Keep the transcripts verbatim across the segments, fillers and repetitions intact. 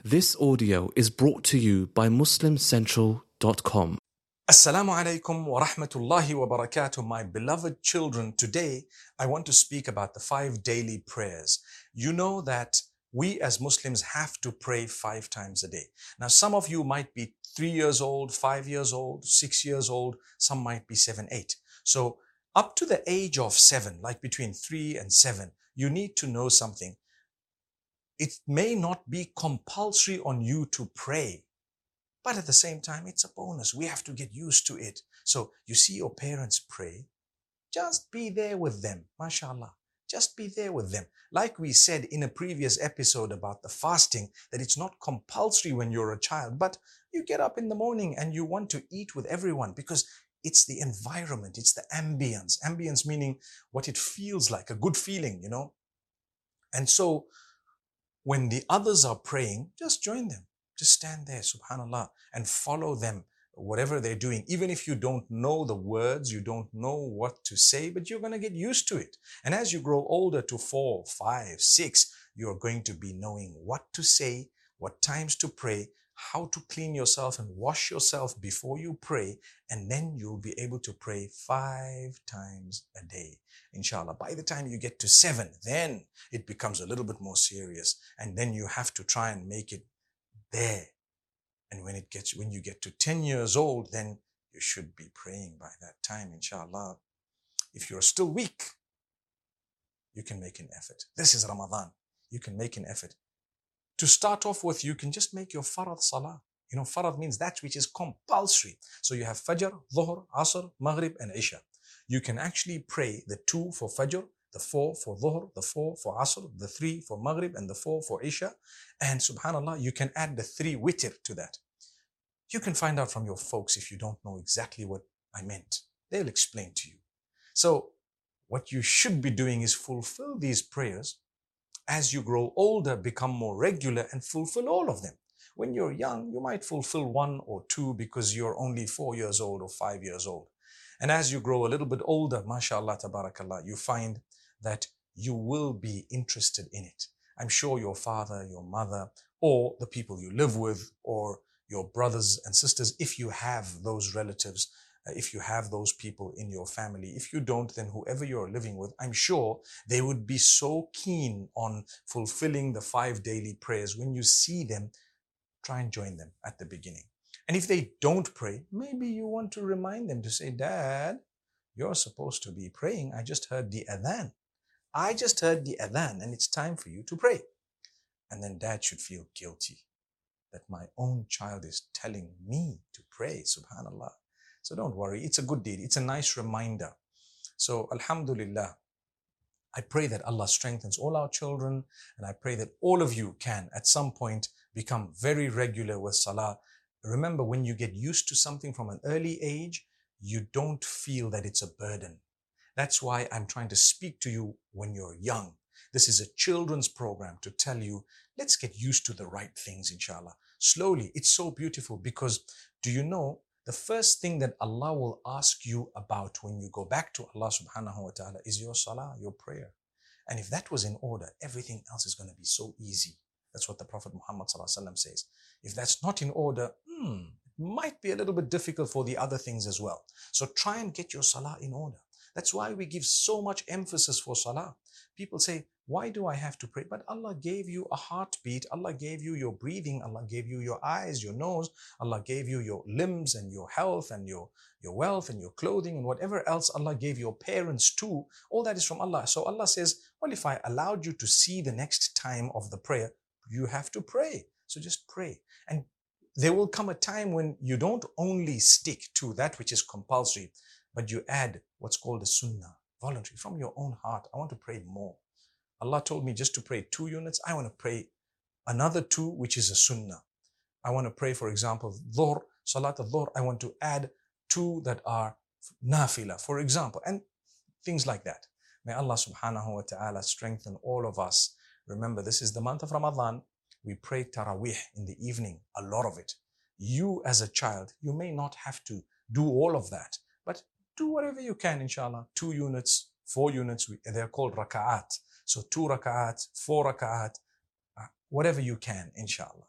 This audio is brought to you by muslim central dot com. Assalamu alaikum wa rahmatullahi wa barakatuh, my beloved children. Today, I want to speak about the five daily prayers. You know that we as Muslims have to pray five times a day. Now, some of you might be three years old, five years old, six years old. Some might be seven, eight. So up to the age of seven, like between three and seven, you need to know something. It may not be compulsory on you to pray, but at the same time, it's a bonus. We have to get used to it. So you see your parents pray, just be there with them, mashallah. Just be there with them. Like we said in a previous episode about the fasting, that it's not compulsory when you're a child, but you get up in the morning and you want to eat with everyone because it's the environment, it's the ambience. Ambience meaning what it feels like, a good feeling, you know. And so when the others are praying, just join them. Just stand there, subhanallah, and follow them, whatever they're doing. Even if you don't know the words, you don't know what to say, but you're going to get used to it. And as you grow older to four, five, six, you're going to be knowing what to say, what times to pray, how to clean yourself and wash yourself before you pray. And then you'll be able to pray five times a day, inshallah. By the time you get to seven, then it becomes a little bit more serious. And then you have to try and make it there. And when it gets, when you get to ten years old, then you should be praying by that time, inshallah. If you're still weak, you can make an effort. This is Ramadan. You can make an effort. To start off with, you can just make your farad salah. You know, farad means that which is compulsory. So you have Fajr, Dhuhr, Asr, Maghrib, and Isha. You can actually pray the two for Fajr, the four for Dhuhr, the four for Asr, the three for Maghrib, and the four for Isha. And subhanAllah, you can add the three witr to that. You can find out from your folks if you don't know exactly what I meant. They'll explain to you. So what you should be doing is fulfill these prayers. As you grow older, become more regular and fulfill all of them. When you're young, you might fulfill one or two because you're only four years old or five years old. And as you grow a little bit older, mashallah, tabarakallah, you find that you will be interested in it. I'm sure your father, your mother, or the people you live with, or your brothers and sisters, if you have those relatives, if you have those people in your family. If you don't, then whoever you're living with, I'm sure they would be so keen on fulfilling the five daily prayers. When you see them, try and join them at the beginning. And if they don't pray, maybe you want to remind them to say, Dad, you're supposed to be praying. I just heard the adhan. I just heard the adhan and it's time for you to pray. And then Dad should feel guilty that my own child is telling me to pray, subhanallah. So don't worry, it's a good deed. It's a nice reminder. So alhamdulillah, I pray that Allah strengthens all our children, and I pray that all of you can at some point become very regular with salah. Remember, when you get used to something from an early age, you don't feel that it's a burden. That's why I'm trying to speak to you when you're young. This is a children's program to tell you, let's get used to the right things, inshallah. Slowly, it's so beautiful because, do you know, the first thing that Allah will ask you about when you go back to Allah subhanahu wa ta'ala is your salah, your prayer. And if that was in order, everything else is going to be so easy. That's what the Prophet Muhammad sallallahu alaihi wasallam says. If that's not in order, hmm, it might be a little bit difficult for the other things as well. So try and get your salah in order. That's why we give so much emphasis for salah. People say, why do I have to pray? But Allah gave you a heartbeat. Allah gave you your breathing. Allah gave you your eyes, your nose. Allah gave you your limbs and your health and your, your wealth and your clothing and whatever else Allah gave your parents too. All that is from Allah. So Allah says, well, if I allowed you to see the next time of the prayer, you have to pray. So just pray. And there will come a time when you don't only stick to that which is compulsory, but you add what's called a sunnah, voluntary, from your own heart. I want to pray more. Allah told me just to pray two units. I want to pray another two, which is a sunnah. I want to pray, for example, dhuhr, salat al-dhuhr. I want to add two that are nafila, for example, and things like that. May Allah subhanahu wa ta'ala strengthen all of us. Remember, this is the month of Ramadan. We pray Taraweeh in the evening, a lot of it. You as a child, you may not have to do all of that, but do whatever you can, inshallah. Two units, four units, they're called raka'at. So two raka'at, four raka'at, whatever you can, inshallah.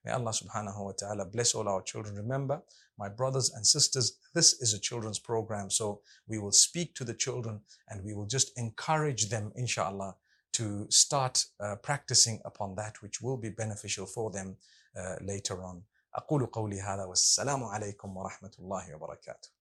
May Allah subhanahu wa ta'ala bless all our children. Remember, my brothers and sisters, this is a children's program. So we will speak to the children and we will just encourage them, inshallah, to start uh, practicing upon that which will be beneficial for them uh, later on. أقول قولي هذا والسلام عليكم ورحمة الله وبركاته.